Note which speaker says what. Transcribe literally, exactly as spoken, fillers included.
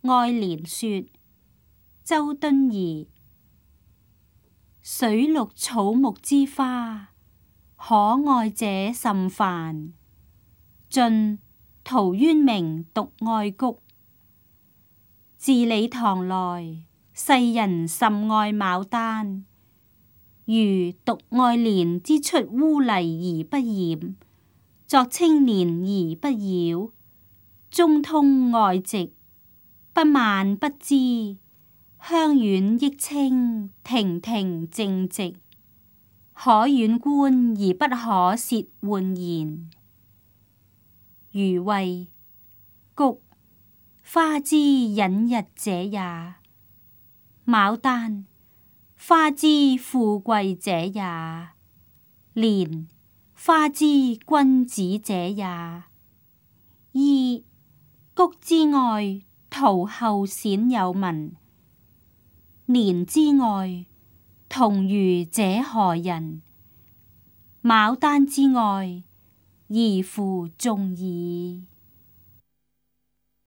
Speaker 1: 愛蓮說，周敦頤。水陸草木之花，可愛者甚蕃。晉陶淵明獨愛菊。自李唐來，世人甚愛牡丹。如獨愛蓮之出污泥而不染，作青蓮而不擾，中通外直，不蔓不枝，香遠益清，亭亭淨植，可遠觀而不可褻玩焉。余謂菊，花之隱逸者也；牡丹，花之富貴者也；蓮，花之君子者也。噫！菊之外，陶后鮮有聞；蓮之外，桐餘者何人？牡丹之外，夷乎眾矣。